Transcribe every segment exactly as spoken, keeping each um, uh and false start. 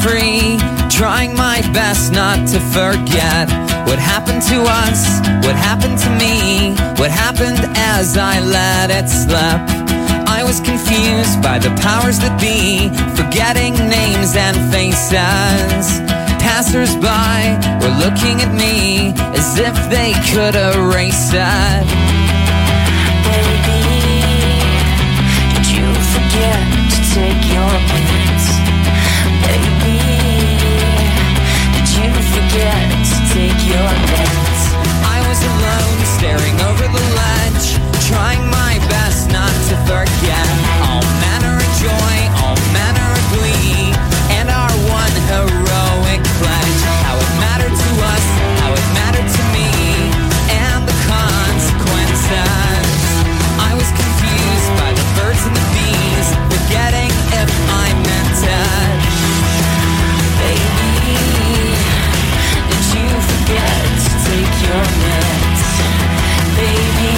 free, trying my best not to forget what happened to us, what happened to me, what happened as I let it slip. I was confused by the powers that be, forgetting names and faces. Passers-by were looking at me as if they could erase it. Baby, did you forget to take your meds? Baby, did you forget to take your meds? I was alone, staring over the ledge, trying my best not to forget all manner of joy, all manner of glee, and our one heroic pledge. How it mattered to us, how it mattered to me, and the consequences. I was confused by the birds and the bees, forgetting if I meant it. Baby, did you forget to take your meds? Baby,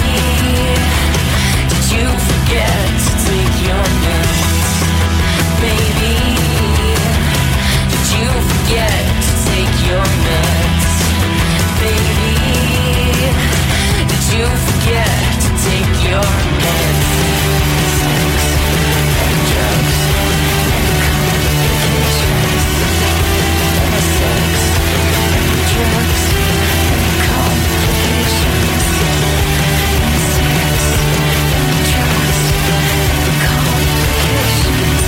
did you forget to take your meds? Baby, did you forget to take your meds? Baby, did you forget to take your meds? Sex and drugs and complications. Sex and drugs and complications. Sex and drugs and complications.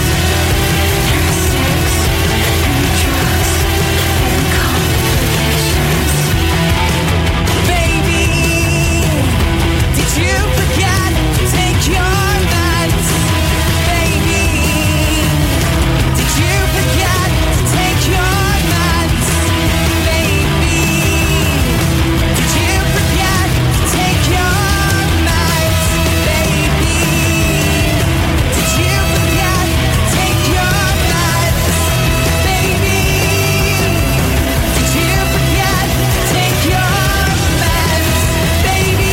Sex and drugs and complications. Baby, did you forget to take your meds? Baby, did you forget to take your meds? Baby, did you forget to take your meds? Baby, did you forget to take your meds? Baby, did you forget to take your meds? Baby,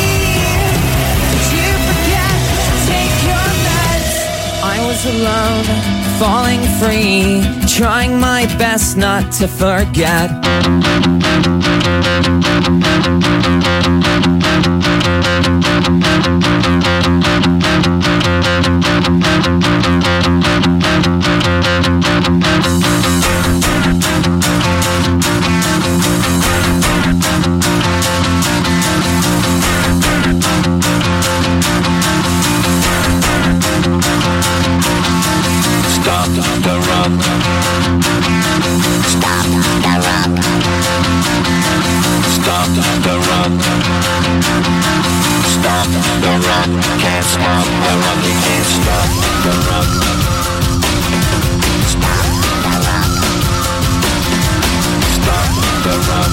did you forget to take your meds? I was alone, falling free, trying my best not to forget. Stop the rock. Stop the rock. Stop the rock. Stop the rock. Can't stop the rock. You can't stop the rock. Stop the rock. Stop the rock.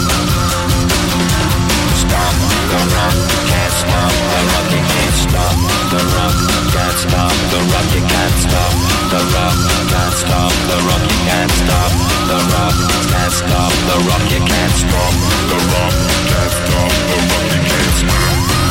Stop the rock. Can't stop the rock. You can't stop the rock. Can't stop the rock. You can't stop the rock. Can't stop the rock. You can't stop the rock. Can't stop the rock. You can't stop the rock. Can't stop the rock. You can't stop.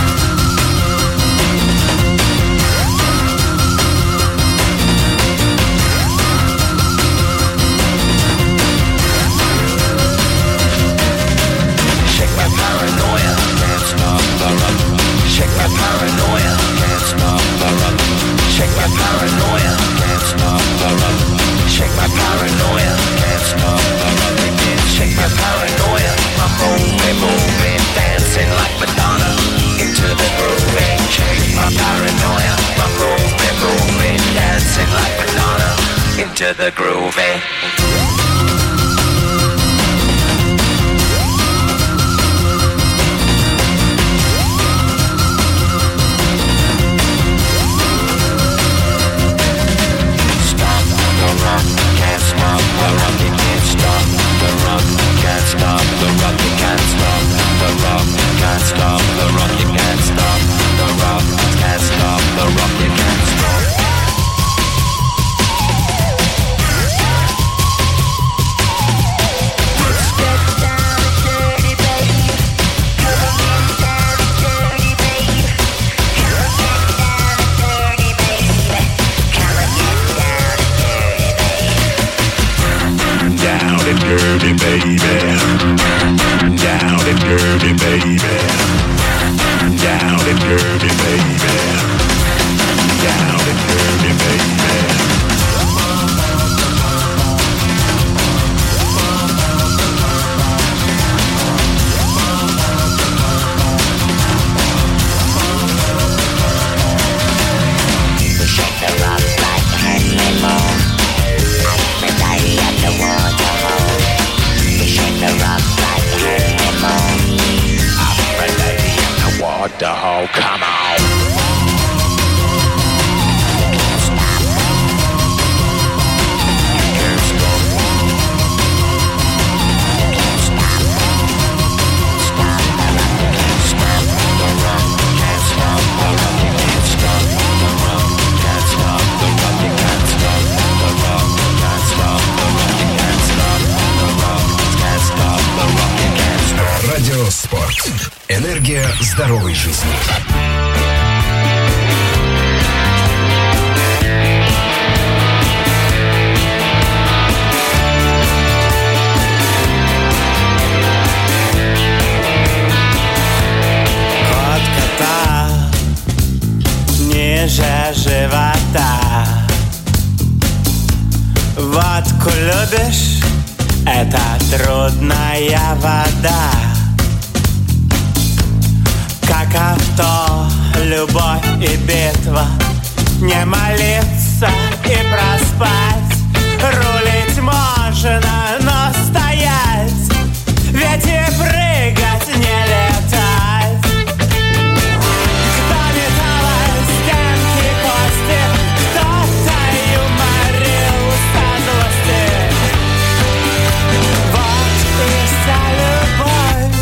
Shake my paranoia. Can't stop the rock. Shake my paranoia. Can't stop the rock. Shake my paranoia. Can't stop the rock. Shake my paranoia. Can't stop the rock. Again. Shake my paranoia. I'm moving, moving, dancing like Madonna into the groove. Shake my paranoia. I'm moving, moving, dancing like Madonna into the groove. Stop the rock, can't stop the rock, you can't stop the rock, can't stop the rock, you can't stop the rock, can't stop the rock, you can't stop the rock, can't stop the rock, you can't stop. dirty, baby. Down and dirty, baby. Down and dirty, baby. Down and dirty, baby. The whole come on. Can't stop. Can't stop. Can't stop. Stop the rock. Can't stop the rock. Can't stop the rock. Can't stop the rock. Can't stop the rock. Can't stop the rock. Can't stop the rock. Can't stop the rock. Can't stop the rock. Can't stop. Радио Спорт. Энергия здоровой жизни. Кот кота ниже живота. Водку любишь? Это трудная вода. Как авто, любовь и битва. Не молиться и проспать. Рулить можно, но стоять. Ведь и прыгать не летать. Кто металл, стенки, кости. Кто-то юморил со злости. Вот и вся любовь.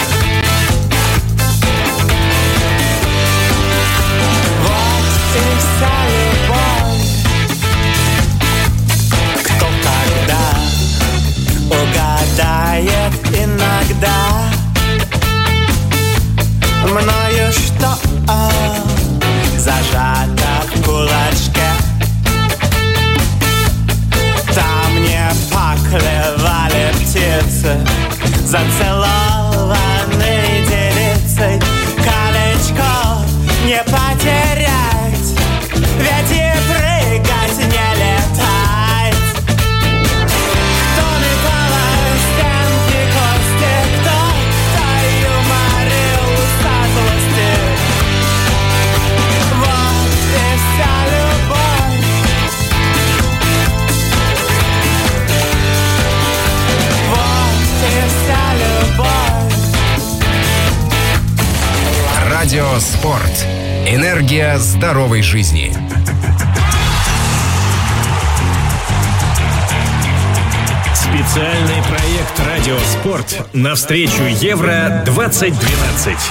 Вся любовь. Кто когда угадает иногда мною что зажато в кулачке. Там не поклевали птицы, зацелованные девицей. Колечко не потерять. Ведь и прыгать не летать. Кто металл, стенки, кости. Кто-то юморил со злости. Вот и вся любовь. Вот и вся любовь. Радио Спорт. Энергия здоровой жизни. Специальный проект «Радио Спорт» навстречу Евро двадцать двенадцать.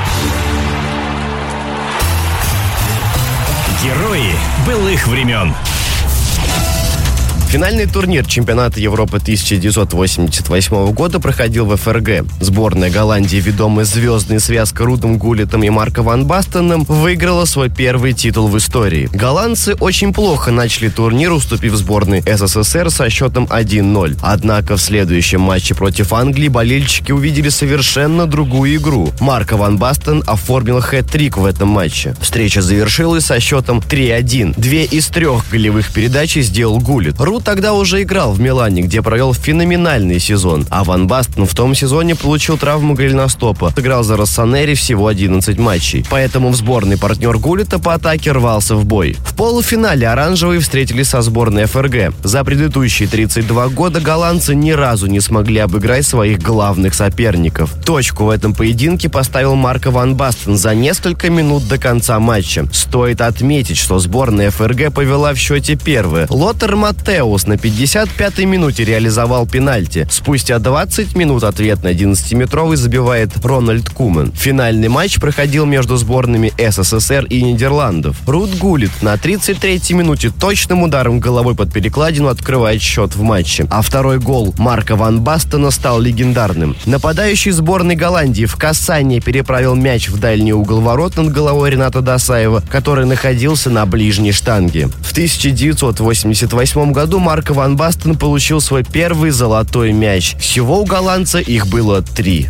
Герои былых времен. Финальный турнир чемпионата Европы тысяча девятьсот восемьдесят восьмого года проходил в эф эр гэ. Сборная Голландии, ведомая звездной связкой Рудом Гуллитом и Марко ван Бастеном, выиграла свой первый титул в истории. Голландцы очень плохо начали турнир, уступив сборной эс эс эс эр со счетом один ноль. Однако в следующем матче против Англии болельщики увидели совершенно другую игру. Марко ван Бастен оформил хэт-трик в этом матче. Встреча завершилась со счетом три один. Две из трех голевых передач сделал Гуллит. Руд тогда уже играл в Милане, где провел феноменальный сезон, а Ван Бастен в том сезоне получил травму голеностопа. Сыграл за Россонери всего одиннадцать матчей. Поэтому в сборной партнер Гуллита по атаке рвался в бой. В полуфинале оранжевые встретились со сборной эф эр гэ. За предыдущие тридцать два года голландцы ни разу не смогли обыграть своих главных соперников. Точку в этом поединке поставил Марко ван Бастен за несколько минут до конца матча. Стоит отметить, что сборная эф эр гэ повела в счете первая. Лотер Маттеус на пятьдесят пятой минуте реализовал пенальти. Спустя двадцать минут ответный одиннадцатиметровый забивает Рональд Куман. Финальный матч проходил между сборными эс эс эс эр и Нидерландов. Руд Гуллит на тридцать третьей минуте точным ударом головой под перекладину открывает счет в матче. А второй гол Марко ван Бастена стал легендарным. Нападающий сборной Голландии в касание переправил мяч в дальний угол ворот над головой Рената Досаева, который находился на ближней штанге. В тысяча девятьсот восемьдесят восьмом году году Марко ван Бастен получил свой первый золотой мяч. Всего у голландца их было три.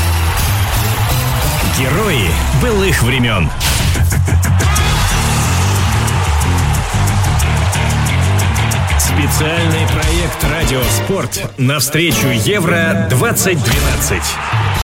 Герои былых времен. Специальный проект «Радио Спорт» навстречу Евро двадцать двенадцать.